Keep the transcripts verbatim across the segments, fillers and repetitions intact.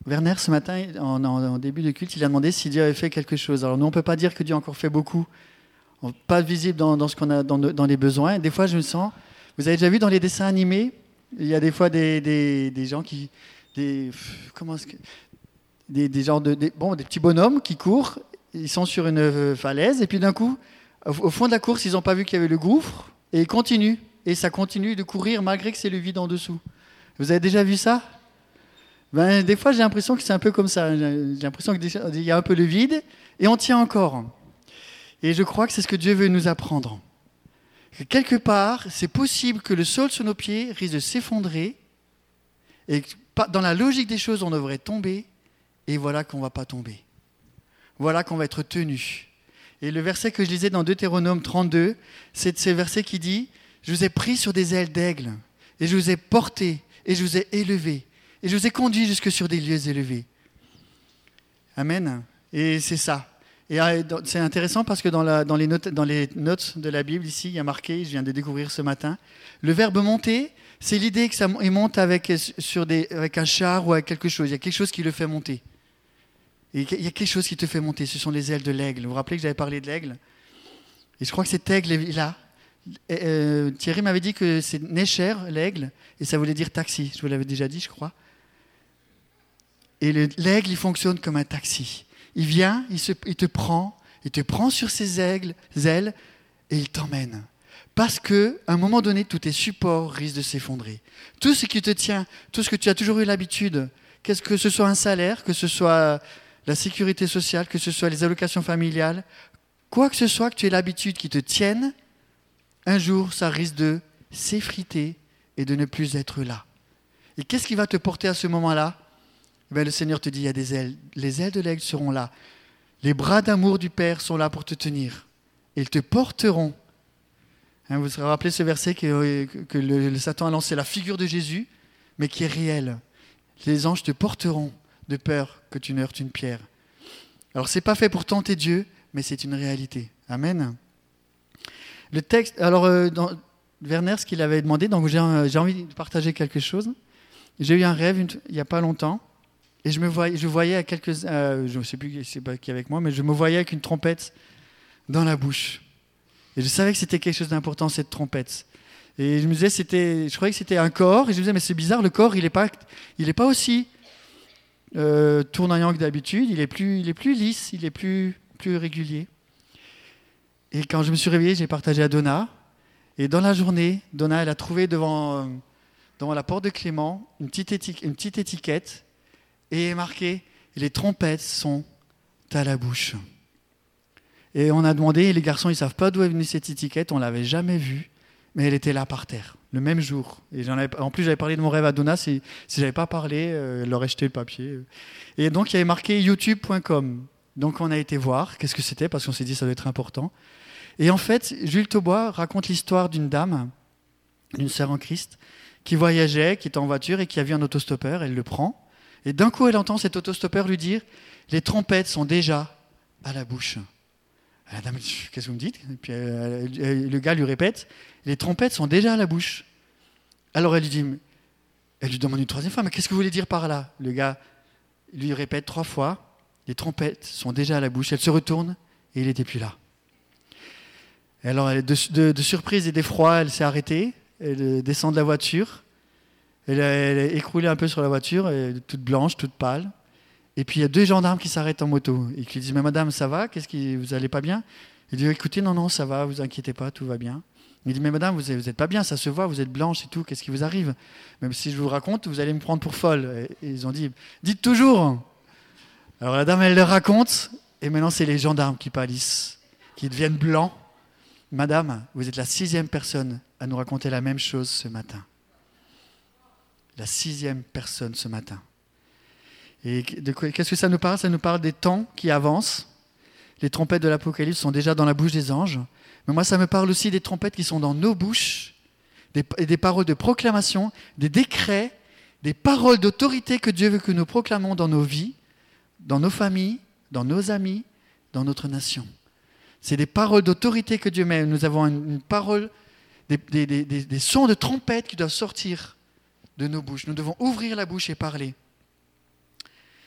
Werner, ce matin, en, en, en début de culte, il a demandé si Dieu avait fait quelque chose. Alors nous, on ne peut pas dire que Dieu a encore fait beaucoup. On, pas visible dans, dans, ce qu'on a, dans, dans les besoins. Des fois, je me sens... Vous avez déjà vu dans les dessins animés, il y a des fois des, des, des gens qui... Des, comment est-ce que, des, des, genres de, des, bon, des petits bonhommes qui courent, ils sont sur une falaise, et puis d'un coup, au, au fond de la course, ils n'ont pas vu qu'il y avait le gouffre, et ils continuent. Et ça continue de courir malgré que c'est le vide en dessous. Vous avez déjà vu ça ? Ben, des fois, j'ai l'impression que c'est un peu comme ça. J'ai l'impression qu'il y a un peu le vide, et on tient encore. Et je crois que c'est ce que Dieu veut nous apprendre. Que quelque part, c'est possible que le sol sous nos pieds risque de s'effondrer, et que dans la logique des choses, on devrait tomber, et voilà qu'on ne va pas tomber. Voilà qu'on va être tenu. Et le verset que je lisais dans Deutéronome trente-deux, c'est de ces versets qui dit « Je vous ai pris sur des ailes d'aigle, et je vous ai porté, et je vous ai élevé, et je vous ai conduit jusque sur des lieux élevés. » Amen. Et c'est ça. Et c'est intéressant parce que dans, la, dans, les notes, dans les notes de la Bible, ici, il y a marqué, je viens de découvrir ce matin, le verbe monter, c'est l'idée que ça il monte avec, sur des, avec un char ou avec quelque chose. Il y a quelque chose qui le fait monter. Et il y a quelque chose qui te fait monter. Ce sont les ailes de l'aigle. Vous vous rappelez que j'avais parlé de l'aigle ? Et je crois que cet aigle-là, euh, Thierry m'avait dit que c'est Necher, l'aigle, et ça voulait dire taxi. Je vous l'avais déjà dit, je crois. Et le, l'aigle, il fonctionne comme un taxi. Il vient, il, se, il te prend, il te prend sur ses aigles, ailes et il t'emmène. Parce qu'à un moment donné, tous tes supports risquent de s'effondrer. Tout ce qui te tient, tout ce que tu as toujours eu l'habitude, qu'est-ce que ce soit un salaire, que ce soit la sécurité sociale, que ce soit les allocations familiales, quoi que ce soit que tu aies l'habitude qui te tienne, un jour, ça risque de s'effriter et de ne plus être là. Et qu'est-ce qui va te porter à ce moment-là ? Ben, le Seigneur te dit, il y a des ailes. Les ailes de l'aigle seront là. Les bras d'amour du Père sont là pour te tenir. Et ils te porteront. Hein, vous vous rappelez ce verset que, que le, le Satan a lancé, la figure de Jésus, mais qui est réelle. Les anges te porteront de peur que tu ne heurtes une pierre. Alors, ce n'est pas fait pour tenter Dieu, mais c'est une réalité. Amen. Le texte, alors, euh, dans, Werner, ce qu'il avait demandé, donc j'ai, j'ai envie de partager quelque chose. J'ai eu un rêve une, il n'y a pas longtemps. Et je me voyais, je voyais à quelques, euh, je ne sais plus c'est pas qui avec moi, mais je me voyais avec une trompette dans la bouche. Et je savais que c'était quelque chose d'important, cette trompette. Et je me disais, c'était, je croyais que c'était un corps. Et je me disais, mais c'est bizarre, le corps, il n'est pas, il est pas aussi euh, tournoyant que d'habitude. Il est plus, il est plus lisse, il est plus, plus régulier. Et quand je me suis réveillé, j'ai partagé à Donna. Et dans la journée, Donna, elle a trouvé devant, euh, devant la porte de Clément une petite, éti- une petite étiquette. Et marqué, les trompettes sont à la bouche. Et on a demandé, et les garçons, ils ne savent pas d'où est venue cette étiquette, on ne l'avait jamais vue, mais elle était là par terre, le même jour. Et j'en avais, en plus, j'avais parlé de mon rêve à Donna, si, si je n'avais pas parlé, euh, elle aurait jeté le papier. Et donc, il y avait marqué youtube point com. Donc, on a été voir qu'est-ce que c'était, parce qu'on s'est dit ça doit être important. Et en fait, Jules Taubois raconte l'histoire d'une dame, d'une sœur en Christ, qui voyageait, qui était en voiture et qui a vu un autostoppeur, elle le prend. Et d'un coup, elle entend cet autostoppeur lui dire « Les trompettes sont déjà à la bouche ». La dame dit « Qu'est-ce que vous me dites ?» Et puis elle, elle, le gars lui répète « Les trompettes sont déjà à la bouche ». Alors elle lui dit « Elle lui demande une troisième fois « Mais qu'est-ce que vous voulez dire par là ?» Le gars lui répète trois fois « Les trompettes sont déjà à la bouche ». Elle se retourne et il n'était plus là. Et alors, de, de, de surprise et d'effroi, elle s'est arrêtée. Elle descend de la voiture. Elle est écroulée un peu sur la voiture, toute blanche, toute pâle. Et puis il y a deux gendarmes qui s'arrêtent en moto et qui disent « Mais madame, ça va ? Qu'est-ce qui, vous n'allez pas bien ?» Il dit « Écoutez, non, non, ça va, vous inquiétez pas, tout va bien. » Il dit « Mais madame, vous n'êtes pas bien, ça se voit, vous êtes blanche et tout, qu'est-ce qui vous arrive ? Même si je vous raconte, vous allez me prendre pour folle. » Et ils ont dit « Dites toujours !» Alors la dame, elle leur raconte, et maintenant c'est les gendarmes qui pâlissent, qui deviennent blancs. « Madame, vous êtes la sixième personne à nous raconter la même chose ce matin. » La sixième personne ce matin. Et de quoi, qu'est-ce que ça nous parle ? Ça nous parle des temps qui avancent. Les trompettes de l'Apocalypse sont déjà dans la bouche des anges. Mais moi, ça me parle aussi des trompettes qui sont dans nos bouches, des, des paroles de proclamation, des décrets, des paroles d'autorité que Dieu veut que nous proclamons dans nos vies, dans nos familles, dans nos amis, dans notre nation. C'est des paroles d'autorité que Dieu met. Nous avons une, une parole, des, des, des, des, des sons de trompettes qui doivent sortir de nos bouches. Nous devons ouvrir la bouche et parler.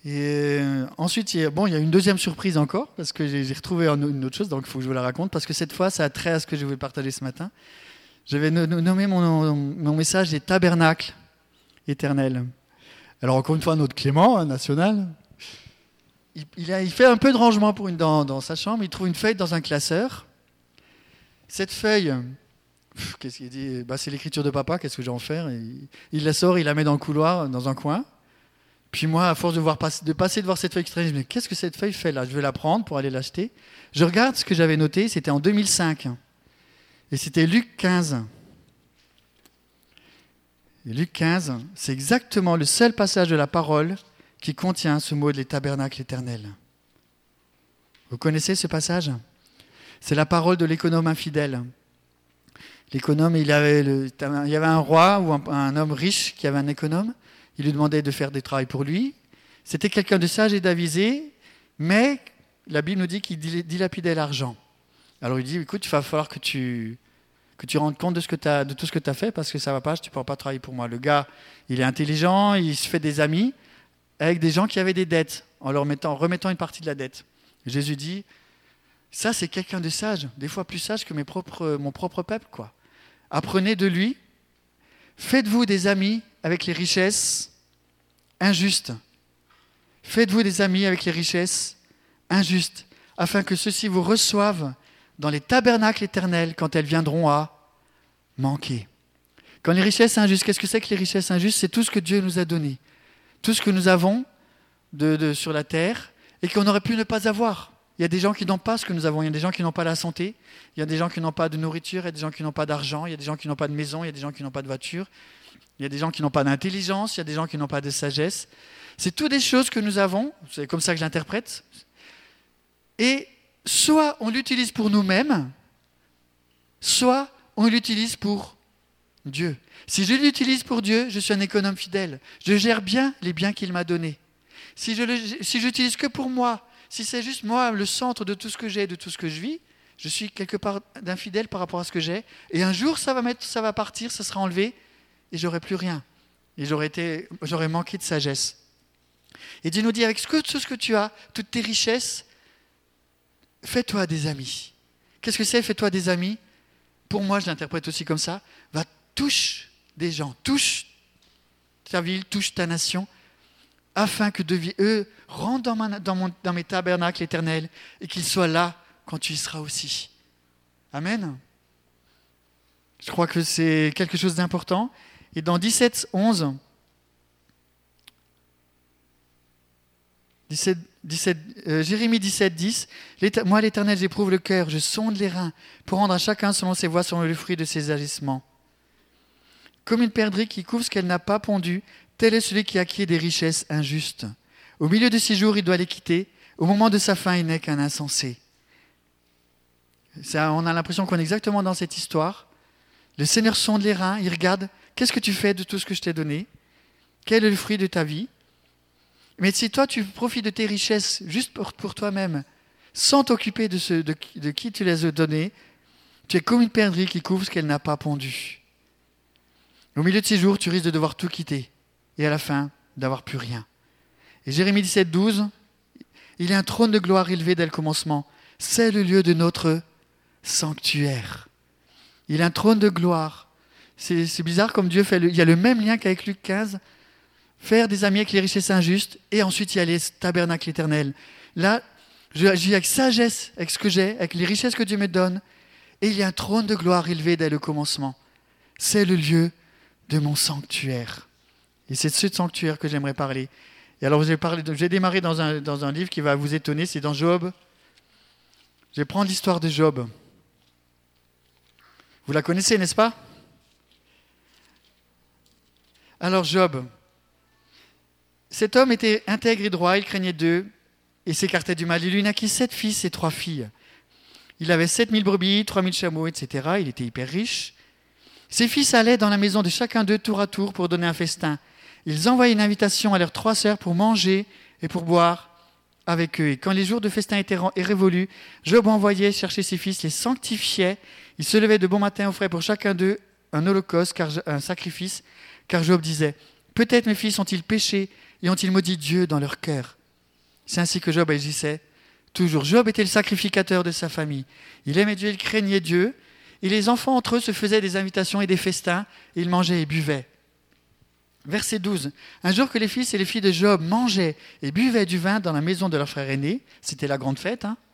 Et euh, ensuite, il y, a, bon, il y a une deuxième surprise encore, parce que j'ai, j'ai retrouvé une autre chose, donc il faut que je vous la raconte, parce que cette fois, ça a trait à ce que je vais partager ce matin. Je vais no- nommer mon, mon message les tabernacles éternels. Alors encore une fois, notre Clément, hein, national, il, il, a, il fait un peu de rangement pour une, dans, dans sa chambre, il trouve une feuille dans un classeur. Cette feuille, pff, qu'est-ce qu'il dit bah, c'est l'écriture de papa, qu'est-ce que je vais en faire? il, il la sort, il la met dans le couloir, dans un coin. Puis moi, à force de, voir passer, de passer de voir cette feuille extraire, je me dis, qu'est-ce que cette feuille fait là? Je vais la prendre pour aller l'acheter. Je regarde ce que j'avais noté, c'était en deux mille cinq. Et c'était Luc quinze. Et Luc quinze, c'est exactement le seul passage de la parole qui contient ce mot de les tabernacles éternels. Vous connaissez ce passage? C'est la parole de l'économe infidèle. L'économe, il, avait le, il y avait un roi ou un, un homme riche qui avait un économe. Il lui demandait de faire des travaux pour lui. C'était quelqu'un de sage et d'avisé, mais la Bible nous dit qu'il dilapidait l'argent. Alors il dit, écoute, il va falloir que tu, que tu rendes compte de, ce que t'as, de tout ce que tu as fait, parce que ça ne va pas, tu ne pourras pas travailler pour moi. Le gars, il est intelligent, il se fait des amis avec des gens qui avaient des dettes, en leur mettant, en remettant une partie de la dette. Jésus dit, ça c'est quelqu'un de sage, des fois plus sage que mes propres, mon propre peuple, quoi. Apprenez de lui, faites-vous des amis avec les richesses injustes. Faites-vous des amis avec les richesses injustes, afin que ceux-ci vous reçoivent dans les tabernacles éternels quand elles viendront à manquer. Quand les richesses injustes, qu'est-ce que c'est que les richesses injustes? C'est tout ce que Dieu nous a donné, tout ce que nous avons de, de, sur la terre et qu'on aurait pu ne pas avoir. Il y a des gens qui n'ont pas ce que nous avons, il y a des gens qui n'ont pas la santé, il y a des gens qui n'ont pas de nourriture, il y a des gens qui n'ont pas d'argent, il y a des gens qui n'ont pas de maison, il y a des gens qui n'ont pas de voiture, il y a des gens qui n'ont pas d'intelligence, il y a des gens qui n'ont pas de sagesse. C'est toutes des choses que nous avons, c'est comme ça que je l'interprète. Et soit on l'utilise pour nous-mêmes, soit on l'utilise pour Dieu. Si je l'utilise pour Dieu, je suis un économe fidèle. Je gère bien les biens qu'il m'a donnés. Si je le, si j'utilise que pour moi, si c'est juste moi le centre de tout ce que j'ai, de tout ce que je vis, je suis quelque part d'infidèle par rapport à ce que j'ai. Et un jour, ça va, mettre, ça va partir, ça sera enlevé, et j'aurai plus rien. Et j'aurais, été, j'aurais manqué de sagesse. Et Dieu nous dit, avec tout ce que tu as, toutes tes richesses, fais-toi des amis. Qu'est-ce que c'est, fais-toi des amis? Pour moi, je l'interprète aussi comme ça. Va, touche des gens, touche ta ville, touche ta nation, afin que de, eux rentrent dans, ma, dans, mon, dans mes tabernacles éternels et qu'ils soient là quand tu y seras aussi. Amen. Je crois que c'est quelque chose d'important. Et dans dix-sept, onze, dix-sept, dix-sept, euh, Jérémie dix-sept, dix, moi l'Éternel j'éprouve le cœur, je sonde les reins pour rendre à chacun selon ses voies, selon le fruit de ses agissements. Comme une perdrix qui couvre ce qu'elle n'a pas pondu, tel est celui qui acquiert des richesses injustes. Au milieu de ses jours, il doit les quitter. Au moment de sa fin, il n'est qu'un insensé. Ça, on a l'impression qu'on est exactement dans cette histoire. Le Seigneur sonde les reins, il regarde, qu'est-ce que tu fais de tout ce que je t'ai donné? Quel est le fruit de ta vie? Mais si toi, tu profites de tes richesses juste pour, pour toi-même, sans t'occuper de, ce, de, de qui tu les as données, tu es comme une perdrix qui couvre ce qu'elle n'a pas pondu. Au milieu de ces jours, tu risques de devoir tout quitter. Et à la fin, d'avoir plus rien. Et Jérémie dix-sept, douze, il y a un trône de gloire élevé dès le commencement. C'est le lieu de notre sanctuaire. Il y a un trône de gloire. C'est, c'est bizarre comme Dieu fait. Le, il y a le même lien qu'avec Luc quinze. Faire des amis avec les richesses injustes. Et ensuite, il y a les tabernacles éternels. Là, je vis avec sagesse, avec ce que j'ai, avec les richesses que Dieu me donne. Et il y a un trône de gloire élevé dès le commencement. C'est le lieu de mon sanctuaire. Et c'est de ce sanctuaire que j'aimerais parler. Et alors, j'ai, parlé de, j'ai démarré dans un, dans un livre qui va vous étonner, c'est dans Job. Je vais prendre l'histoire de Job. Vous la connaissez, n'est-ce pas? Alors, Job. Cet homme était intègre et droit, il craignait Dieu et s'écartait du mal. Il lui naquit sept fils et trois filles. Il avait sept mille brebis, trois mille chameaux, et cetera. Il était hyper riche. Ses fils allaient dans la maison de chacun d'eux tour à tour pour donner un festin. Ils envoyaient une invitation à leurs trois sœurs pour manger et pour boire avec eux. Et quand les jours de festin étaient révolus, Job envoyait chercher ses fils, les sanctifiait. Il se levait de bon matin, offrait pour chacun d'eux un holocauste, car, un sacrifice, car Job disait « Peut-être mes fils ont-ils péché et ont-ils maudit Dieu dans leur cœur. C'est ainsi que Job agissait toujours. Job était le sacrificateur de sa famille. Il aimait Dieu, il craignait Dieu, et les enfants entre eux se faisaient des invitations et des festins, et ils mangeaient et buvaient. Verset douze. Un jour que les fils et les filles de Job mangeaient et buvaient du vin dans la maison de leur frère aîné, c'était la grande fête, hein,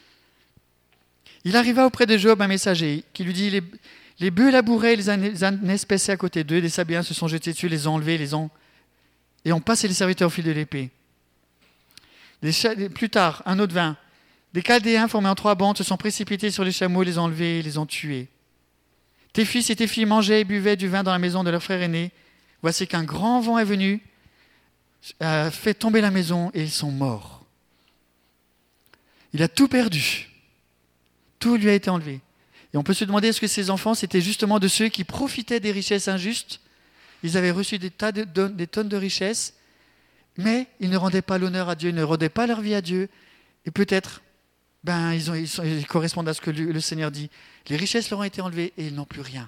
il arriva auprès de Job un messager qui lui dit, les, les bœufs labouraient, les ânes paissaient à côté d'eux, des Sabéens se sont jetés dessus, les ont enlevés, les ont, et ont passé les serviteurs au fil de l'épée. Des, plus tard, un autre vint. Des Chaldéens formés en trois bandes se sont précipités sur les chameaux, les ont enlevés et les ont tués. Tes fils et tes filles mangeaient et buvaient du vin dans la maison de leur frère aîné. Voici qu'un grand vent est venu, a fait tomber la maison et ils sont morts. Il a tout perdu. Tout lui a été enlevé. Et on peut se demander, est-ce que ces enfants, c'était justement de ceux qui profitaient des richesses injustes? Ils avaient reçu des, tas de, de, des tonnes de richesses, mais ils ne rendaient pas l'honneur à Dieu, ils ne rendaient pas leur vie à Dieu. Et peut-être, ben, ils, ont, ils, sont, ils correspondent à ce que le, le Seigneur dit. Les richesses leur ont été enlevées et ils n'ont plus rien.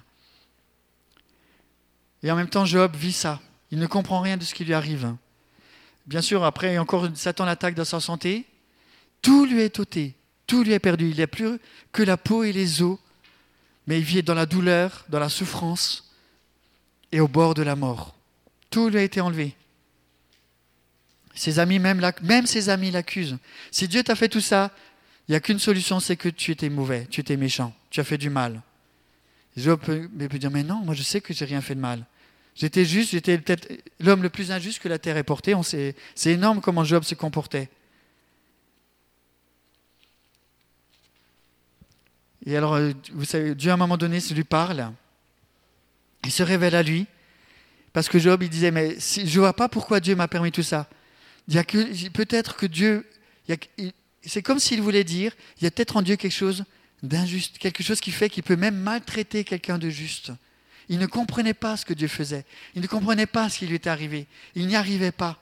Et en même temps, Job vit ça. Il ne comprend rien de ce qui lui arrive. Bien sûr, après, encore Satan l'attaque dans sa santé. Tout lui est ôté, tout lui est perdu. Il n'y a plus que la peau et les os. Mais il vit dans la douleur, dans la souffrance et au bord de la mort. Tout lui a été enlevé. Ses amis, même, même ses amis l'accusent. Si Dieu t'a fait tout ça, il n'y a qu'une solution, c'est que tu étais mauvais, tu étais méchant, tu as fait du mal. Job peut, peut dire, mais non, moi je sais que je n'ai rien fait de mal. J'étais juste, j'étais peut-être l'homme le plus injuste que la terre ait porté. On sait, c'est énorme comment Job se comportait. Et alors, vous savez, Dieu à un moment donné se lui parle. Il se révèle à lui. Parce que Job, il disait, mais si, je ne vois pas pourquoi Dieu m'a permis tout ça. Il y a que, peut-être que Dieu, il y a, il, c'est comme s'il voulait dire, il y a peut-être en Dieu quelque chose d'injuste, quelque chose qui fait qu'il peut même maltraiter quelqu'un de juste. Il ne comprenait pas ce que Dieu faisait. Il ne comprenait pas ce qui lui était arrivé. Il n'y arrivait pas.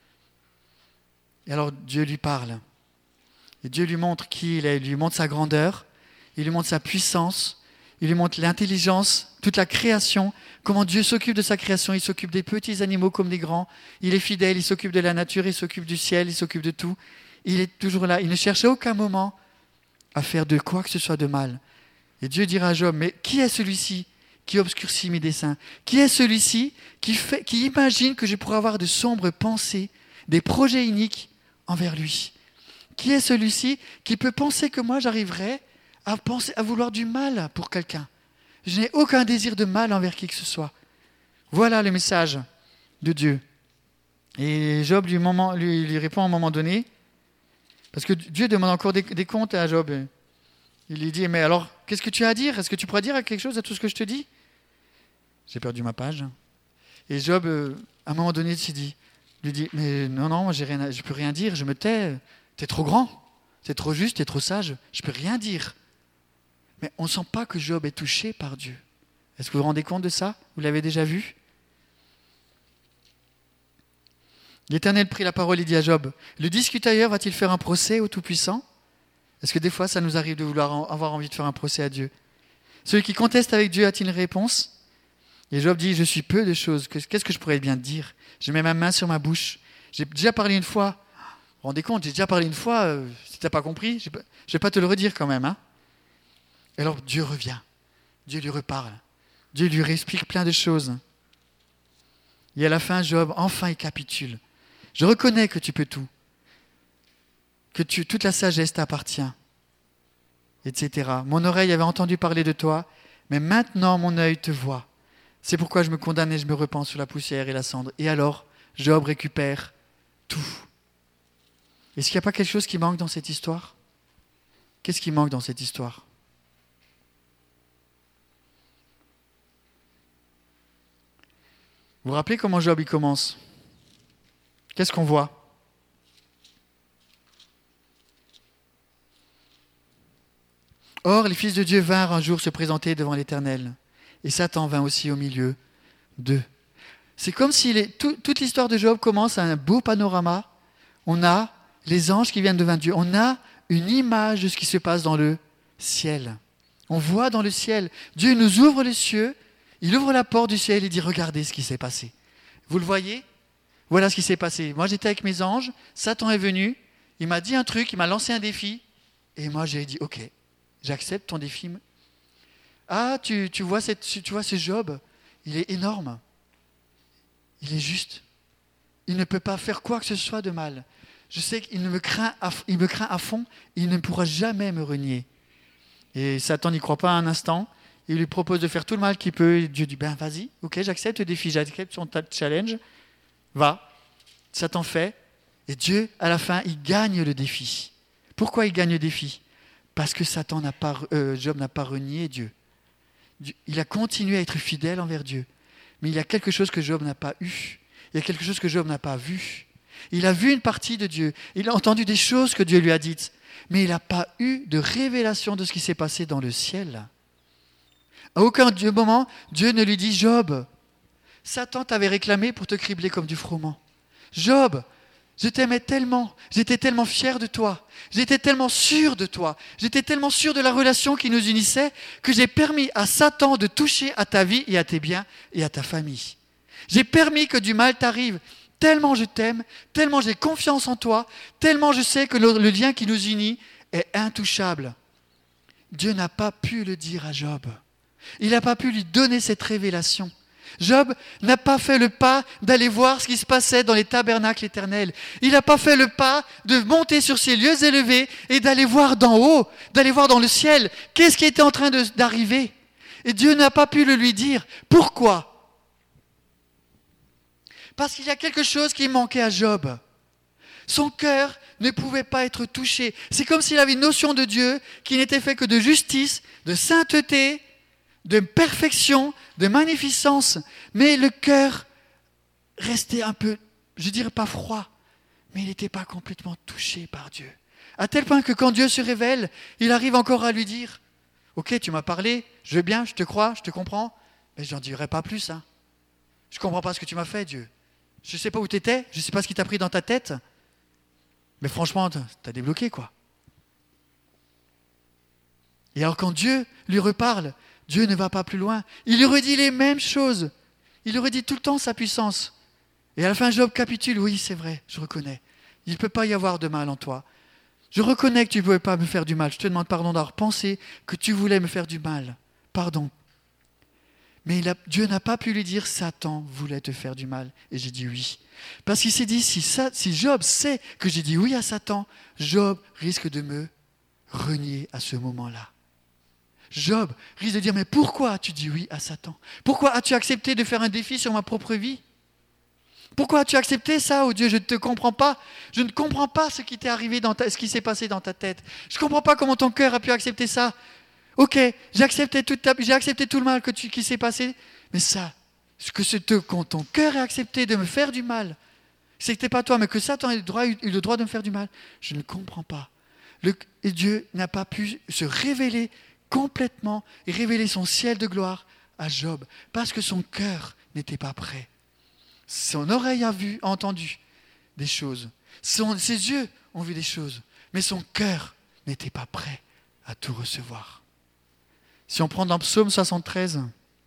Et alors Dieu lui parle. Et Dieu lui montre qui il est. Il lui montre sa grandeur. Il lui montre sa puissance. Il lui montre l'intelligence, toute la création. Comment Dieu s'occupe de sa création. Il s'occupe des petits animaux comme des grands. Il est fidèle. Il s'occupe de la nature. Il s'occupe du ciel. Il s'occupe de tout. Il est toujours là. Il ne cherche à aucun moment à faire de quoi que ce soit de mal. Et Dieu dira à Job, mais qui est celui-ci qui obscurcit mes desseins? Qui est celui-ci qui, fait, qui imagine que je pourrais avoir de sombres pensées, des projets iniques envers lui? Qui est celui-ci qui peut penser que moi j'arriverais à, penser, à vouloir du mal pour quelqu'un? Je n'ai aucun désir de mal envers qui que ce soit. Voilà le message de Dieu. Et Job lui, moment, lui, lui répond à un moment donné, parce que Dieu demande encore des, des comptes à Job. Il lui dit, mais alors, qu'est-ce que tu as à dire? Est-ce que tu pourrais dire quelque chose à tout ce que je te dis? J'ai perdu ma page. Et Job, euh, à un moment donné, s'est dit, lui dit, mais non, non, moi, j'ai rien, je ne peux rien dire, je me tais, tu es trop grand, tu es trop juste, tu es trop sage, je ne peux rien dire. Mais on ne sent pas que Job est touché par Dieu. Est-ce que vous vous rendez compte de ça? Vous l'avez déjà vu? L'Éternel prit la parole et dit à Job, le discutailleur va-t-il faire un procès au Tout-Puissant? Est-ce que des fois, ça nous arrive de vouloir avoir envie de faire un procès à Dieu? Celui qui conteste avec Dieu a-t-il une réponse? Et Job dit, je suis peu de choses. Qu'est-ce que je pourrais bien te dire? Je mets ma main sur ma bouche. J'ai déjà parlé une fois. Vous vous rendez compte, j'ai déjà parlé une fois. Euh, si tu n'as pas compris, je ne vais pas te le redire quand même. Hein. Et alors Dieu revient. Dieu lui reparle. Dieu lui réexplique plein de choses. Et à la fin, Job, enfin, il capitule. Je reconnais que tu peux tout. Que tu, toute la sagesse t'appartient. Etc. Mon oreille avait entendu parler de toi, mais maintenant mon œil te voit. C'est pourquoi je me condamne et je me repens sous la poussière et la cendre. Et alors, Job récupère tout. Est-ce qu'il n'y a pas quelque chose qui manque dans cette histoire? Qu'est-ce qui manque dans cette histoire? Vous vous rappelez comment Job il commence? Qu'est-ce qu'on voit? Or, les fils de Dieu vinrent un jour se présenter devant l'Éternel. Et Satan vint aussi au milieu d'eux. C'est comme si les, tout, toute l'histoire de Job commence à un beau panorama. On a les anges qui viennent devant Dieu. On a une image de ce qui se passe dans le ciel. On voit dans le ciel. Dieu nous ouvre les cieux. Il ouvre la porte du ciel et dit, regardez ce qui s'est passé. Vous le voyez? Voilà ce qui s'est passé. Moi, j'étais avec mes anges, Satan est venu, il m'a dit un truc, il m'a lancé un défi, et moi, j'ai dit, ok, j'accepte ton défi. Ah, tu, tu, vois cette, tu vois ce Job, il est énorme, il est juste, il ne peut pas faire quoi que ce soit de mal. Je sais qu'il me craint à, il me craint à fond, il ne pourra jamais me renier. Et Satan n'y croit pas un instant, il lui propose de faire tout le mal qu'il peut, et Dieu dit, ben vas-y, ok, j'accepte le défi, j'accepte son challenge, va, Satan fait, et Dieu, à la fin, il gagne le défi. Pourquoi il gagne le défi ? Parce que Satan n'a pas, euh, Job n'a pas renié Dieu. Dieu. Il a continué à être fidèle envers Dieu. Mais il y a quelque chose que Job n'a pas eu. Il y a quelque chose que Job n'a pas vu. Il a vu une partie de Dieu. Il a entendu des choses que Dieu lui a dites. Mais il n'a pas eu de révélation de ce qui s'est passé dans le ciel. À aucun moment, Dieu ne lui dit « Job, Satan t'avait réclamé pour te cribler comme du froment. Job, je t'aimais tellement, j'étais tellement fier de toi, j'étais tellement sûr de toi, j'étais tellement sûr de la relation qui nous unissait que j'ai permis à Satan de toucher à ta vie et à tes biens et à ta famille. J'ai permis que du mal t'arrive, tellement je t'aime, tellement j'ai confiance en toi, tellement je sais que le, le lien qui nous unit est intouchable. » Dieu n'a pas pu le dire à Job. Il n'a pas pu lui donner cette révélation. Job n'a pas fait le pas d'aller voir ce qui se passait dans les tabernacles éternels. Il n'a pas fait le pas de monter sur ces lieux élevés et d'aller voir d'en haut, d'aller voir dans le ciel, qu'est-ce qui était en train de, d'arriver. Et Dieu n'a pas pu le lui dire. Pourquoi ? Parce qu'il y a quelque chose qui manquait à Job. Son cœur ne pouvait pas être touché. C'est comme s'il avait une notion de Dieu qui n'était fait que de justice, de sainteté, de perfection, de magnificence, mais le cœur restait un peu, je dirais pas froid, mais il n'était pas complètement touché par Dieu. À tel point que quand Dieu se révèle, il arrive encore à lui dire « Ok, tu m'as parlé, je veux bien, je te crois, je te comprends, mais je n'en dirai pas plus. Hein. Je ne comprends pas ce que tu m'as fait, Dieu. Je ne sais pas où tu étais, je ne sais pas ce qui t'a pris dans ta tête, mais franchement, tu as débloqué, quoi. » Et alors quand Dieu lui reparle, Dieu ne va pas plus loin. Il lui redit les mêmes choses. Il lui redit tout le temps sa puissance. Et à la fin, Job capitule. Oui, c'est vrai, je reconnais. Il ne peut pas y avoir de mal en toi. Je reconnais que tu ne pouvais pas me faire du mal. Je te demande pardon d'avoir pensé que tu voulais me faire du mal. Pardon. Mais il a, Dieu n'a pas pu lui dire « Satan voulait te faire du mal ». Et j'ai dit oui. Parce qu'il s'est dit, si, ça, si Job sait que j'ai dit oui à Satan, Job risque de me renier à ce moment-là. Job risque de dire, mais pourquoi as-tu dit oui à Satan ? Pourquoi as-tu accepté de faire un défi sur ma propre vie ? Pourquoi as-tu accepté ça, oh Dieu ? Je ne te comprends pas. Je ne comprends pas ce qui t'est arrivé, dans ta, ce qui s'est passé dans ta tête. Je ne comprends pas comment ton cœur a pu accepter ça. Ok, j'ai accepté, toute ta, j'ai accepté tout le mal que tu, qui s'est passé, mais ça, ce que c'est quand ton cœur a accepté de me faire du mal, c'est que ce n'est pas toi, mais que Satan ait le droit, eu le droit de me faire du mal. Je ne comprends pas. Le, et Dieu n'a pas pu se révéler complètement et révéler son ciel de gloire à Job, parce que son cœur n'était pas prêt. Son oreille a vu, a entendu des choses, son, ses yeux ont vu des choses, mais son cœur n'était pas prêt à tout recevoir. Si on prend dans Psaume soixante-treize,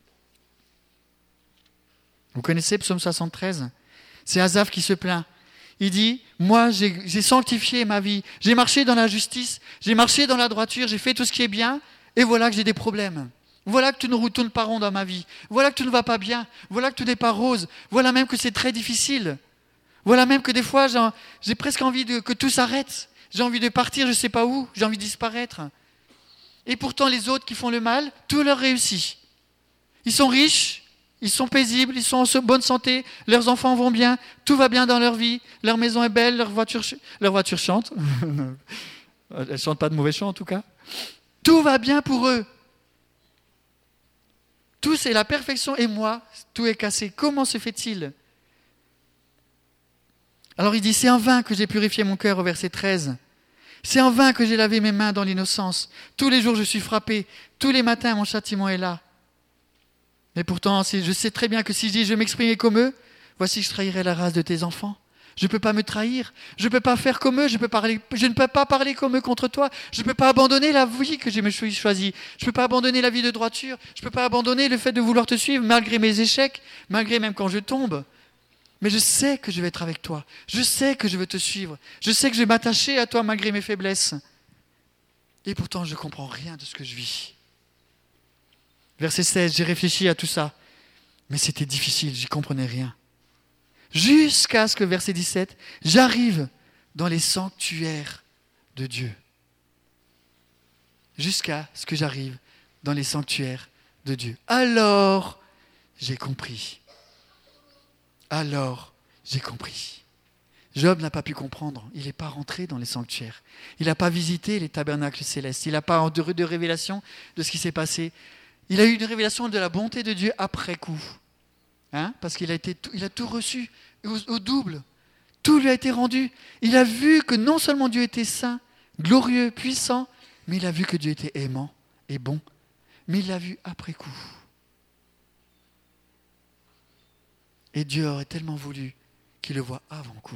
vous connaissez Psaume soixante-treize ? C'est Asaph qui se plaint. Il dit, moi j'ai, j'ai sanctifié ma vie, j'ai marché dans la justice, j'ai marché dans la droiture, j'ai fait tout ce qui est bien, et voilà que j'ai des problèmes. Voilà que tout ne retourne pas rond dans ma vie. Voilà que tout ne va pas bien. Voilà que tout n'est pas rose. Voilà même que c'est très difficile. Voilà même que des fois, j'ai, j'ai presque envie de, que tout s'arrête. J'ai envie de partir, je ne sais pas où. J'ai envie de disparaître. Et pourtant, les autres qui font le mal, tout leur réussit. Ils sont riches, ils sont paisibles, ils sont en bonne santé, leurs enfants vont bien, tout va bien dans leur vie, leur maison est belle, leur voiture, leur voiture chante. Elle ne chante pas de mauvais chant en tout cas. Tout va bien pour eux. Tout c'est la perfection et moi, tout est cassé. Comment se fait-il ? Alors il dit, c'est en vain que j'ai purifié mon cœur au verset treize. C'est en vain que j'ai lavé mes mains dans l'innocence. Tous les jours je suis frappé. Tous les matins mon châtiment est là. Mais pourtant, je sais très bien que si je dis je vais m'exprimer comme eux, voici que je trahirai la race de tes enfants. Je ne peux pas me trahir, je ne peux pas faire comme eux, je, peux parler, je ne peux pas parler comme eux contre toi, je ne peux pas abandonner la vie que je me suis choisie, je ne peux pas abandonner la vie de droiture, je ne peux pas abandonner le fait de vouloir te suivre malgré mes échecs, malgré même quand je tombe. Mais je sais que je vais être avec toi. Je sais que je veux te suivre. Je sais que je vais m'attacher à toi malgré mes faiblesses. Et pourtant, je ne comprends rien de ce que je vis. Verset seize, j'ai réfléchi à tout ça. Mais c'était difficile, j'y comprenais rien. Jusqu'à ce que, verset dix-sept, j'arrive dans les sanctuaires de Dieu. Jusqu'à ce que j'arrive dans les sanctuaires de Dieu. Alors, j'ai compris. Alors, j'ai compris. Job n'a pas pu comprendre. Il n'est pas rentré dans les sanctuaires. Il n'a pas visité les tabernacles célestes. Il n'a pas eu de révélation de ce qui s'est passé. Il a eu une révélation de la bonté de Dieu après coup. Hein? Parce qu'il a, été, il a tout reçu au, au double. Tout lui a été rendu. Il a vu que non seulement Dieu était saint, glorieux, puissant, mais il a vu que Dieu était aimant et bon. Mais il l'a vu après coup. Et Dieu aurait tellement voulu qu'il le voie avant coup.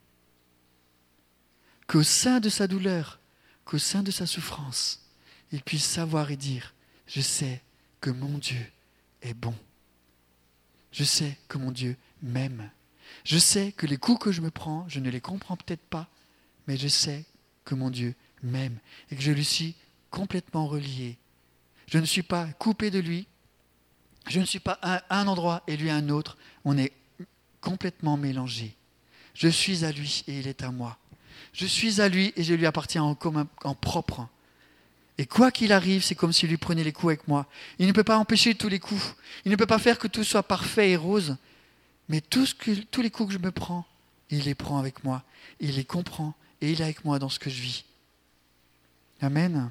Qu'au sein de sa douleur, qu'au sein de sa souffrance, il puisse savoir et dire, je sais que mon Dieu est bon. Je sais que mon Dieu m'aime. Je sais que les coups que je me prends, je ne les comprends peut-être pas, mais je sais que mon Dieu m'aime et que je lui suis complètement relié. Je ne suis pas coupé de lui. Je ne suis pas à un endroit et lui à un autre. On est complètement mélangés. Je suis à lui et il est à moi. Je suis à lui et je lui appartiens en commun, en propre. Et quoi qu'il arrive, c'est comme s'il lui prenait les coups avec moi. Il ne peut pas empêcher tous les coups. Il ne peut pas faire que tout soit parfait et rose. Mais tout ce que, tous les coups que je me prends, il les prend avec moi. Il les comprend et il est avec moi dans ce que je vis. Amen.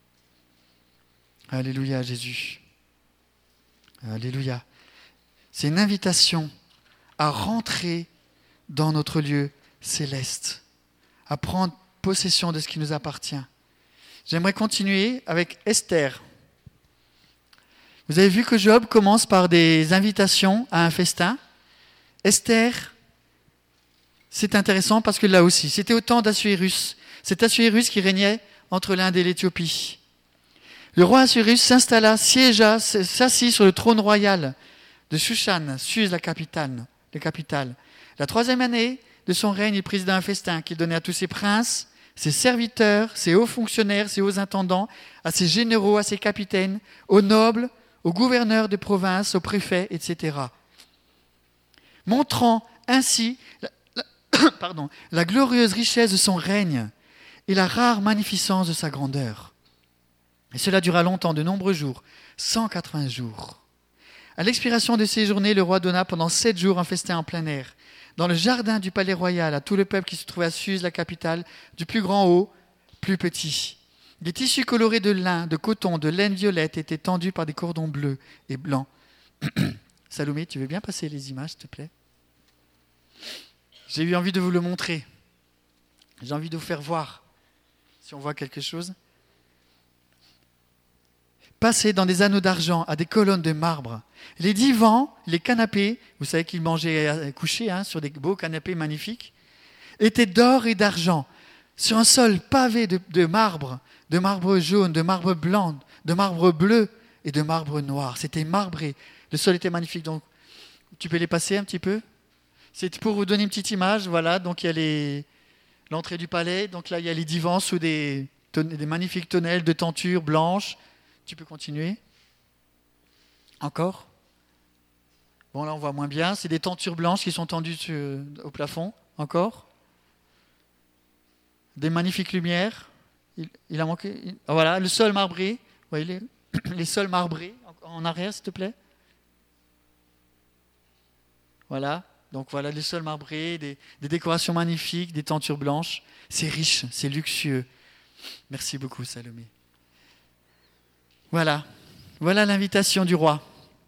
Alléluia Jésus. Alléluia. C'est une invitation à rentrer dans notre lieu céleste, à prendre possession de ce qui nous appartient. J'aimerais continuer avec Esther. Vous avez vu que Job commence par des invitations à un festin. Esther, c'est intéressant parce que là aussi, c'était au temps d'Assuérus. C'est Assuérus qui régnait entre l'Inde et l'Éthiopie. Le roi Assuérus s'installa, siégea, s'assit sur le trône royal de Shushan, Suse, la capitale, la capitale. La troisième année de son règne, il présida un festin qu'il donnait à tous ses princes, ses serviteurs, ses hauts fonctionnaires, ses hauts intendants, à ses généraux, à ses capitaines, aux nobles, aux gouverneurs de province, aux préfets, et cetera. Montrant ainsi la, la, pardon, la glorieuse richesse de son règne et la rare magnificence de sa grandeur. Et cela dura longtemps, de nombreux jours, cent quatre-vingts jours. À l'expiration de ces journées, le roi donna pendant sept jours un festin en plein air, dans le jardin du palais royal, à tout le peuple qui se trouvait à Suse, la capitale, du plus grand au plus petit. Des tissus colorés de lin, de coton, de laine violette étaient tendus par des cordons bleus et blancs. Salomé, tu veux bien passer les images, s'il te plaît? J'ai eu envie de vous le montrer. J'ai envie de vous faire voir, si on voit quelque chose. Passés dans des anneaux d'argent à des colonnes de marbre. Les divans, les canapés, vous savez qu'ils mangeaient couchés hein, sur des beaux canapés magnifiques, étaient d'or et d'argent, sur un sol pavé de, de marbre, de marbre jaune, de marbre blanc, de marbre bleu et de marbre noir. C'était marbré. Le sol était magnifique. Donc, tu peux les passer un petit peu? C'est pour vous donner une petite image. Voilà, donc il y a les, l'entrée du palais. Donc là, il y a les divans sous des, des magnifiques tonnelles de tentures blanches. Tu peux continuer. Encore. Bon, là, on voit moins bien. C'est des tentures blanches qui sont tendues sur, au plafond. Encore. Des magnifiques lumières. Il, il a manqué. Il, voilà, le sol marbré. Vous voyez les, les sols marbrés. En, en arrière, s'il te plaît. Voilà. Donc, voilà les sols marbrés, des, des décorations magnifiques, des tentures blanches. C'est riche, c'est luxueux. Merci beaucoup, Salomé. Voilà, voilà l'invitation du roi.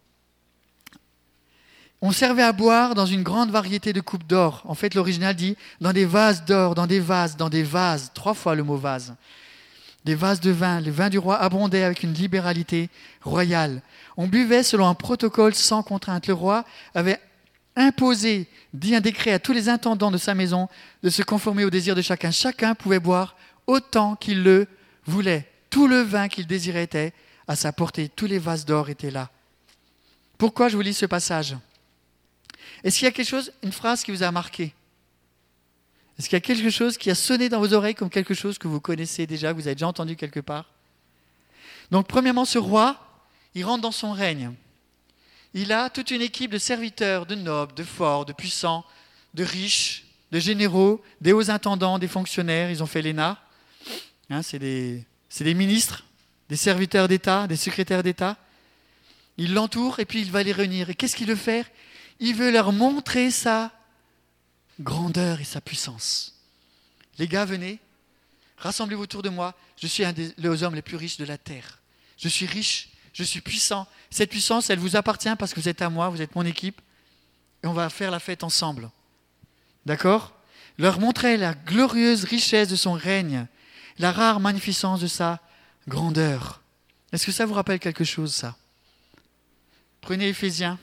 On servait à boire dans une grande variété de coupes d'or. En fait, l'original dit dans des vases d'or, dans des vases, dans des vases. Trois fois le mot vase. Des vases de vin. Le vin du roi abondait avec une libéralité royale. On buvait selon un protocole sans contrainte. Le roi avait imposé, dit un décret à tous les intendants de sa maison de se conformer aux désirs de chacun. Chacun pouvait boire autant qu'il le voulait. Tout le vin qu'il désirait était à sa portée. Tous les vases d'or étaient là. Pourquoi je vous lis ce passage? Est-ce qu'il y a quelque chose, une phrase qui vous a marqué? Est-ce qu'il y a quelque chose qui a sonné dans vos oreilles comme quelque chose que vous connaissez déjà, que vous avez déjà entendu quelque part? Donc, premièrement, ce roi, il rentre dans son règne. Il a toute une équipe de serviteurs, de nobles, de forts, de puissants, de riches, de généraux, des hauts intendants, des fonctionnaires. Ils ont fait l'E N A. Hein, c'est des, c'est des ministres, des serviteurs d'État, des secrétaires d'État. Il l'entoure et puis il va les réunir. Et qu'est-ce qu'il veut faire? Il veut leur montrer sa grandeur et sa puissance. Les gars, venez, rassemblez-vous autour de moi. Je suis un des les hommes les plus riches de la terre. Je suis riche, je suis puissant. Cette puissance, elle vous appartient parce que vous êtes à moi, vous êtes mon équipe. Et on va faire la fête ensemble. D'accord? Leur montrer la glorieuse richesse de son règne, la rare magnificence de sa grandeur. Est-ce que ça vous rappelle quelque chose, ça? Prenez Éphésiens.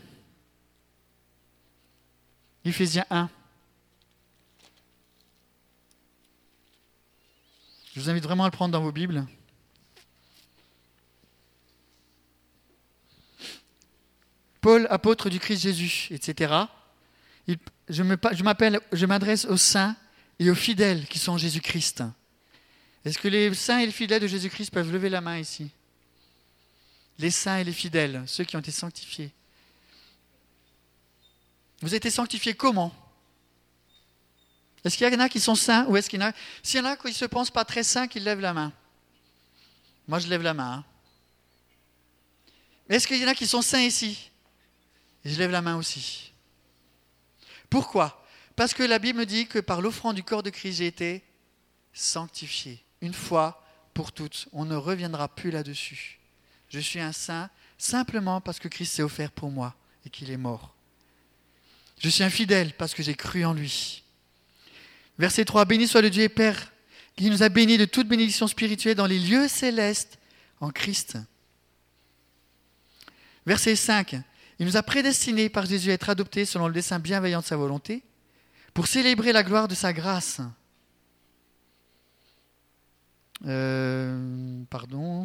Éphésiens un. Je vous invite vraiment à le prendre dans vos Bibles. Paul, apôtre du Christ Jésus, et cetera. Il, je, me, je, m'appelle, je m'adresse aux saints et aux fidèles qui sont en Jésus-Christ. Est-ce que les saints et les fidèles de Jésus-Christ peuvent lever la main ici? Les saints et les fidèles, ceux qui ont été sanctifiés. Vous avez été sanctifiés comment? Est-ce qu'il y en a qui sont saints ou est-ce qu'il y en a... S'il y en a qui ne se pensent pas très saints, qu'ils lèvent la main. Moi, je lève la main. Hein. Mais est-ce qu'il y en a qui sont saints ici? Et je lève la main aussi. Pourquoi? Parce que la Bible me dit que par l'offrande du corps de Christ, j'ai été sanctifié. Une fois pour toutes. On ne reviendra plus là-dessus. Je suis un saint simplement parce que Christ s'est offert pour moi et qu'il est mort. Je suis un fidèle parce que j'ai cru en lui. Verset trois. Béni soit le Dieu et Père qui nous a bénis de toute bénédiction spirituelle dans les lieux célestes en Christ. Verset cinq. Il nous a prédestinés par Jésus à être adoptés selon le dessein bienveillant de sa volonté pour célébrer la gloire de sa grâce. Euh, pardon.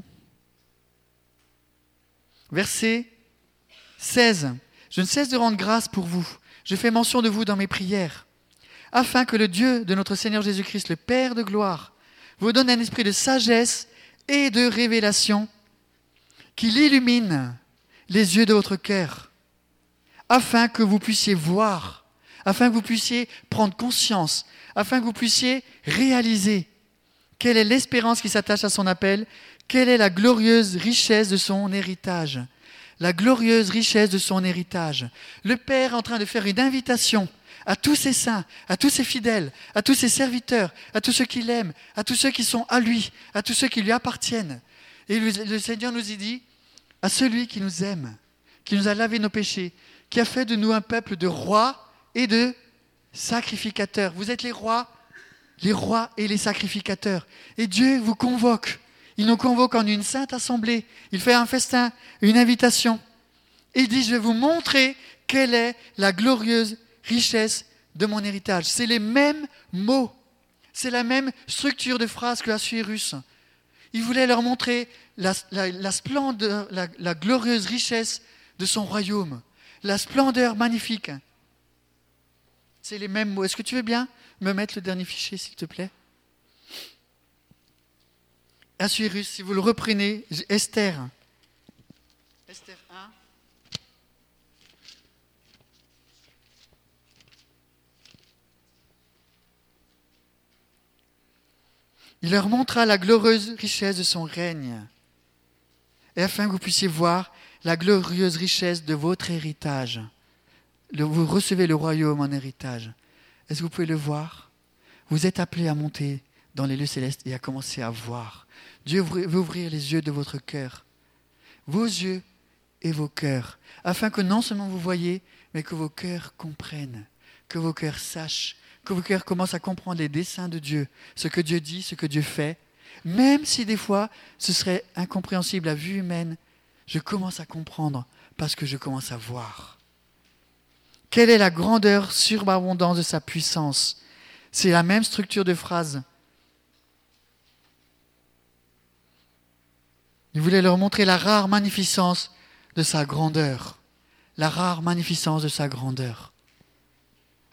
Verset seize. Je ne cesse de rendre grâce pour vous. Je fais mention de vous dans mes prières, afin que le Dieu de notre Seigneur Jésus-Christ, le Père de gloire, vous donne un esprit de sagesse et de révélation, qu'il illumine les yeux de votre cœur, afin que vous puissiez voir, afin que vous puissiez prendre conscience, afin que vous puissiez réaliser quelle est l'espérance qui s'attache à son appel, quelle est la glorieuse richesse de son héritage. La glorieuse richesse de son héritage. Le Père est en train de faire une invitation à tous ses saints, à tous ses fidèles, à tous ses serviteurs, à tous ceux qui l'aiment, à tous ceux qui sont à lui, à tous ceux qui lui appartiennent. Et le, le Seigneur nous y dit, à celui qui nous aime, qui nous a lavé nos péchés, qui a fait de nous un peuple de rois et de sacrificateurs. Vous êtes les rois, les rois et les sacrificateurs. Et Dieu vous convoque. Il nous convoque en une sainte assemblée. Il fait un festin, une invitation. Et il dit, je vais vous montrer quelle est la glorieuse richesse de mon héritage. C'est les mêmes mots. C'est la même structure de phrase que Assuérus. Il voulait leur montrer la, la, la splendeur, la, la glorieuse richesse de son royaume. La splendeur magnifique. C'est les mêmes mots. Est-ce que tu veux bien me mettre le dernier fichier, s'il te plaît? Assuérus, si vous le reprenez, Esther. Esther un. Il leur montra la glorieuse richesse de son règne, et afin que vous puissiez voir la glorieuse richesse de votre héritage. Vous recevez le royaume en héritage. Est-ce que vous pouvez le voir? Vous êtes appelés à monter dans les lieux célestes et à commencer à voir. Dieu veut ouvrir les yeux de votre cœur, vos yeux et vos cœurs, afin que non seulement vous voyez, mais que vos cœurs comprennent, que vos cœurs sachent, que vos cœurs commencent à comprendre les desseins de Dieu, ce que Dieu dit, ce que Dieu fait, même si des fois ce serait incompréhensible à vue humaine, je commence à comprendre parce que je commence à voir. Quelle est la grandeur surabondante de sa puissance? C'est la même structure de phrase. Il voulait leur montrer la rare magnificence de sa grandeur. La rare magnificence de sa grandeur.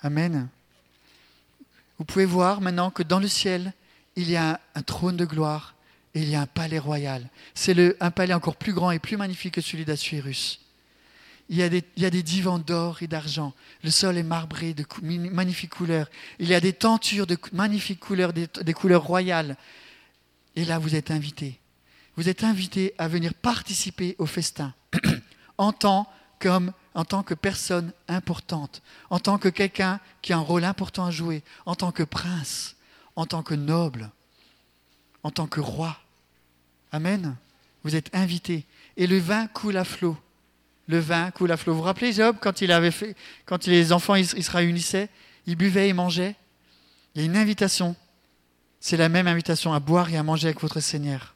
Amen. Vous pouvez voir maintenant que dans le ciel, il y a un, un trône de gloire et il y a un palais royal. C'est le, un palais encore plus grand et plus magnifique que celui d'Assuérus. Il y a des, il y a des divans d'or et d'argent. Le sol est marbré de cou- magnifiques couleurs. Il y a des tentures de magnifiques couleurs, des, des couleurs royales. Et là, vous êtes invités. Vous êtes invités à venir participer au festin en tant, comme, en tant que personne importante, en tant que quelqu'un qui a un rôle important à jouer, en tant que prince, en tant que noble, en tant que roi. Amen. Vous êtes invités. Et le vin coule à flot. Le vin coule à flot. Vous vous rappelez Job, quand il avait fait, quand les enfants ils, ils se réunissaient, ils buvaient et mangeaient. Il y a une invitation. C'est la même invitation à boire et à manger avec votre Seigneur.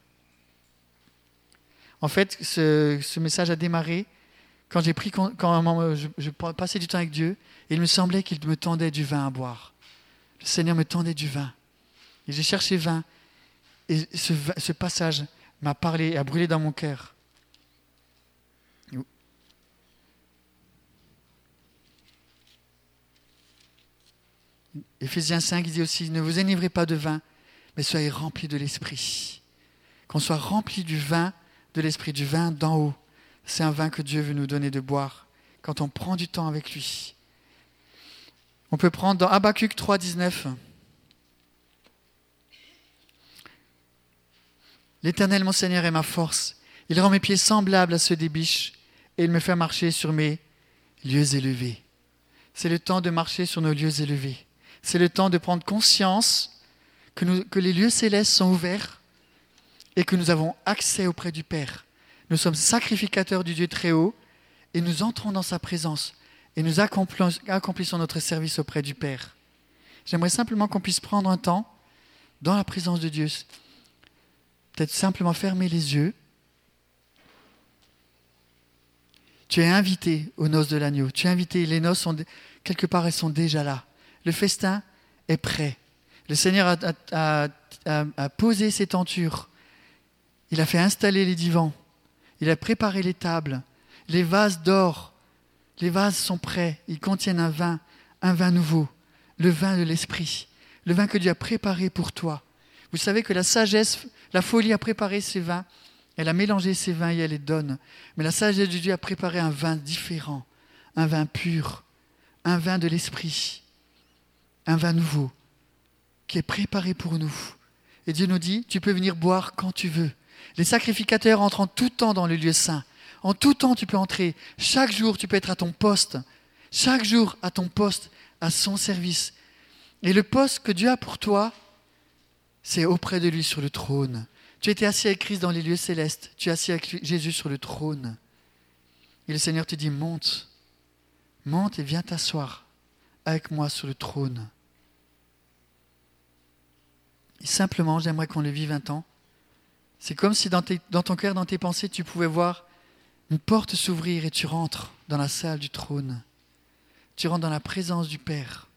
En fait, ce, ce message a démarré quand j'ai pris, quand, quand je, je passais du temps avec Dieu, et il me semblait qu'il me tendait du vin à boire. Le Seigneur me tendait du vin. Et j'ai cherché vin. Et ce, ce passage m'a parlé et a brûlé dans mon cœur. Éphésiens cinq, il dit aussi, ne vous enivrez pas de vin, mais soyez remplis de l'esprit. Qu'on soit remplis du vin de l'esprit, du vin d'en haut. C'est un vin que Dieu veut nous donner de boire quand on prend du temps avec lui. On peut prendre dans Habakkuk trois, dix-neuf. L'Éternel, mon Seigneur, est ma force. Il rend mes pieds semblables à ceux des biches et il me fait marcher sur mes lieux élevés. C'est le temps de marcher sur nos lieux élevés. C'est le temps de prendre conscience que, nous, que les lieux célestes sont ouverts et que nous avons accès auprès du Père. Nous sommes sacrificateurs du Dieu très haut et nous entrons dans sa présence et nous accomplissons notre service auprès du Père. J'aimerais simplement qu'on puisse prendre un temps dans la présence de Dieu. Peut-être simplement fermer les yeux. Tu es invité aux noces de l'agneau. Tu es invité, les noces, sont, quelque part, elles sont déjà là. Le festin est prêt. Le Seigneur a, a, a, a posé ses tentures. Il a fait installer les divans. Il a préparé les tables. Les vases d'or, les vases sont prêts. Ils contiennent un vin, un vin nouveau, le vin de l'esprit, le vin que Dieu a préparé pour toi. Vous savez que la sagesse, la folie a préparé ces vins. Elle a mélangé ces vins et elle les donne. Mais la sagesse de Dieu a préparé un vin différent, un vin pur, un vin de l'esprit, un vin nouveau, qui est préparé pour nous. Et Dieu nous dit, tu peux venir boire quand tu veux. Les sacrificateurs entrent en tout temps dans le lieu saint. En tout temps, tu peux entrer. Chaque jour, tu peux être à ton poste. Chaque jour, à ton poste, à son service. Et le poste que Dieu a pour toi, c'est auprès de lui sur le trône. Tu étais assis avec Christ dans les lieux célestes. Tu es assis avec Jésus sur le trône. Et le Seigneur te dit, monte. Monte et viens t'asseoir avec moi sur le trône. Et simplement, j'aimerais qu'on le vive un temps. C'est comme si dans, tes, dans ton cœur, dans tes pensées, tu pouvais voir une porte s'ouvrir et tu rentres dans la salle du trône. Tu rentres dans la présence du Père.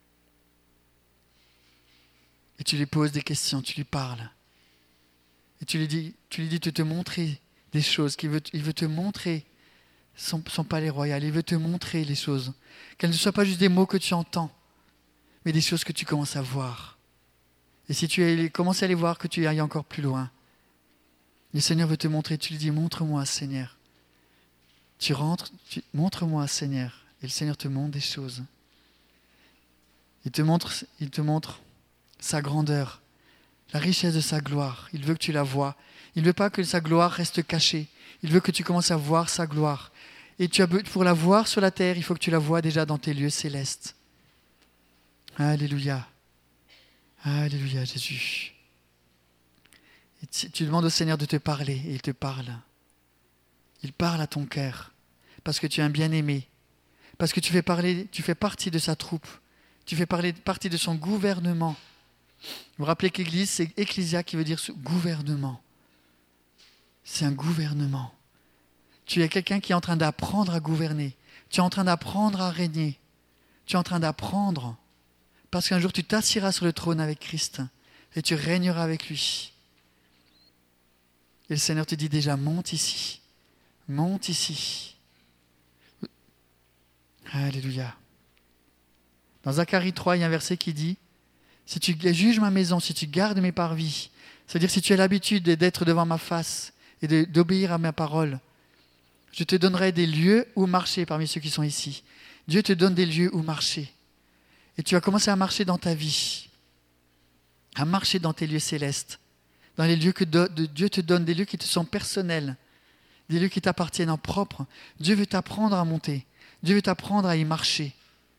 Et tu lui poses des questions, tu lui parles. Et tu lui dis, tu lui dis de te montrer des choses, qu'il veut, il veut te montrer son, son palais royal, il veut te montrer les choses. Qu'elles ne soient pas juste des mots que tu entends, mais des choses que tu commences à voir. Et si tu commences à les voir, que tu ailles encore plus loin. Le Seigneur veut te montrer, tu lui dis, montre-moi, Seigneur. Tu rentres, tu, montre-moi, Seigneur. Et le Seigneur te montre des choses. Il te montre, il te montre sa grandeur, la richesse de sa gloire. Il veut que tu la vois. Il ne veut pas que sa gloire reste cachée. Il veut que tu commences à voir sa gloire. Et tu as, pour la voir sur la terre, il faut que tu la vois déjà dans tes lieux célestes. Alléluia. Alléluia, Jésus. Et tu, tu demandes au Seigneur de te parler, et il te parle. Il parle à ton cœur, parce que tu es un bien-aimé, parce que tu fais, parler, tu fais partie de sa troupe, tu fais parler, partie de son gouvernement. Vous vous rappelez qu'Église, c'est ecclésia qui veut dire gouvernement. C'est un gouvernement. Tu es quelqu'un qui est en train d'apprendre à gouverner. Tu es en train d'apprendre à régner. Tu es en train d'apprendre. Parce qu'un jour, tu t'assiras sur le trône avec Christ et tu régneras avec lui. Et le Seigneur te dit déjà, monte ici. Monte ici. Alléluia. Dans Zacharie trois, il y a un verset qui dit « Si tu juges ma maison, si tu gardes mes parvis, c'est-à-dire si tu as l'habitude d'être devant ma face et de, d'obéir à ma parole, je te donnerai des lieux où marcher parmi ceux qui sont ici. » Dieu te donne des lieux où marcher. Et tu vas commencer à marcher dans ta vie, à marcher dans tes lieux célestes, dans les lieux que de, de, Dieu te donne, des lieux qui te sont personnels, des lieux qui t'appartiennent en propre. Dieu veut t'apprendre à monter. Dieu veut t'apprendre à y marcher,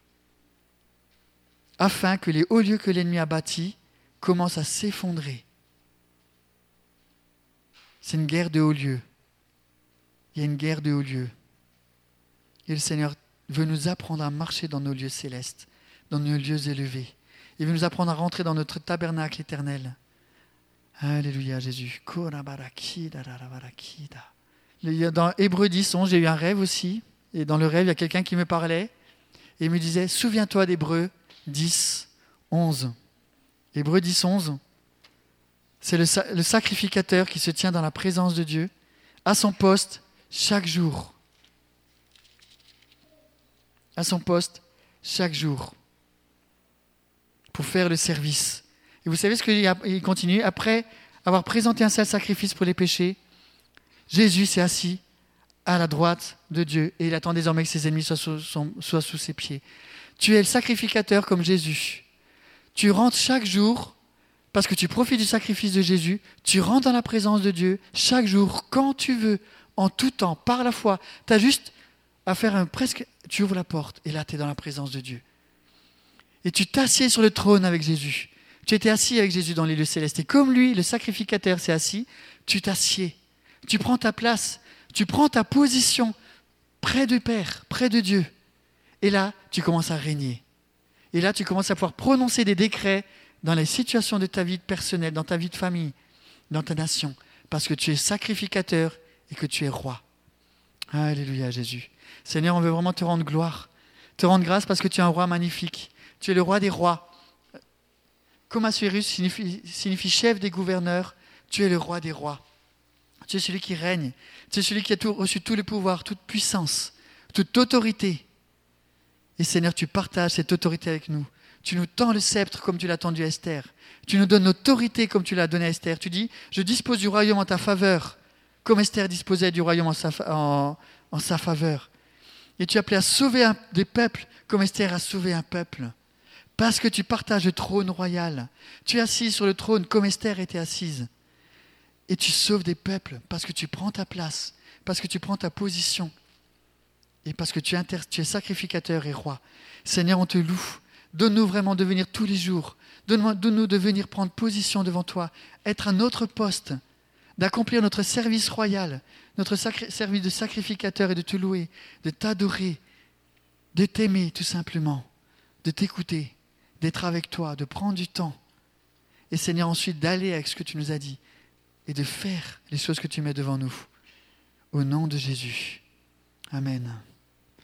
afin que les hauts lieux que l'ennemi a bâtis commencent à s'effondrer. C'est une guerre de hauts lieux. Il y a une guerre de hauts lieux. Et le Seigneur veut nous apprendre à marcher dans nos lieux célestes, dans nos lieux élevés. Il veut nous apprendre à rentrer dans notre tabernacle éternel. Alléluia, Jésus. Dans Hébreux dix, onze, j'ai eu un rêve aussi. Et dans le rêve, il y a quelqu'un qui me parlait et il me disait « Souviens-toi d'Hébreux dix, onze. » Hébreux dix, onze, c'est le, le sacrificateur qui se tient dans la présence de Dieu, à son poste, chaque jour. À son poste, chaque jour. Pour faire le service. Et vous savez ce qu'il continue ? Après avoir présenté un seul sacrifice pour les péchés, Jésus s'est assis à la droite de Dieu et il attend désormais que ses ennemis soient sous, soient sous ses pieds. Tu es le sacrificateur comme Jésus. Tu rentres chaque jour, parce que tu profites du sacrifice de Jésus, tu rentres dans la présence de Dieu chaque jour, quand tu veux, en tout temps, par la foi. Tu as juste à faire un presque... Tu ouvres la porte et là tu es dans la présence de Dieu. Et tu t'assieds sur le trône avec Jésus. Tu étais assis avec Jésus dans les lieux célestes. Et comme lui, le sacrificateur, s'est assis, tu t'assieds. Tu prends ta place. Tu prends ta position près du Père, près de Dieu. Et là, tu commences à régner. Et là, tu commences à pouvoir prononcer des décrets dans les situations de ta vie personnelle, dans ta vie de famille, dans ta nation. Parce que tu es sacrificateur et que tu es roi. Alléluia, Jésus. Seigneur, on veut vraiment te rendre gloire. Te rendre grâce parce que tu es un roi magnifique. Tu es le roi des rois. Comme Assuérus signifie, signifie chef des gouverneurs, tu es le roi des rois. Tu es celui qui règne. Tu es celui qui a tout, reçu tout le pouvoir, toute puissance, toute autorité. Et Seigneur, tu partages cette autorité avec nous. Tu nous tends le sceptre comme tu l'as tendu à Esther. Tu nous donnes l'autorité comme tu l'as donnée à Esther. Tu dis, je dispose du royaume en ta faveur, comme Esther disposait du royaume en sa, en, en sa faveur. Et tu es appelé à sauver un, des peuples, comme Esther a sauvé un peuple. Parce que tu partages le trône royal. Tu es assis sur le trône comme Esther était assise. Et tu sauves des peuples parce que tu prends ta place, parce que tu prends ta position et parce que tu es, inter- tu es sacrificateur et roi. Seigneur, on te loue. Donne-nous vraiment de venir tous les jours. Donne-nous, donne-nous de venir prendre position devant toi, être à notre poste, d'accomplir notre service royal, notre sacri- service de sacrificateur et de te louer, de t'adorer, de t'aimer tout simplement, de t'écouter, d'être avec toi, de prendre du temps. Et Seigneur, ensuite d'aller avec ce que tu nous as dit et de faire les choses que tu mets devant nous. Au nom de Jésus. Amen.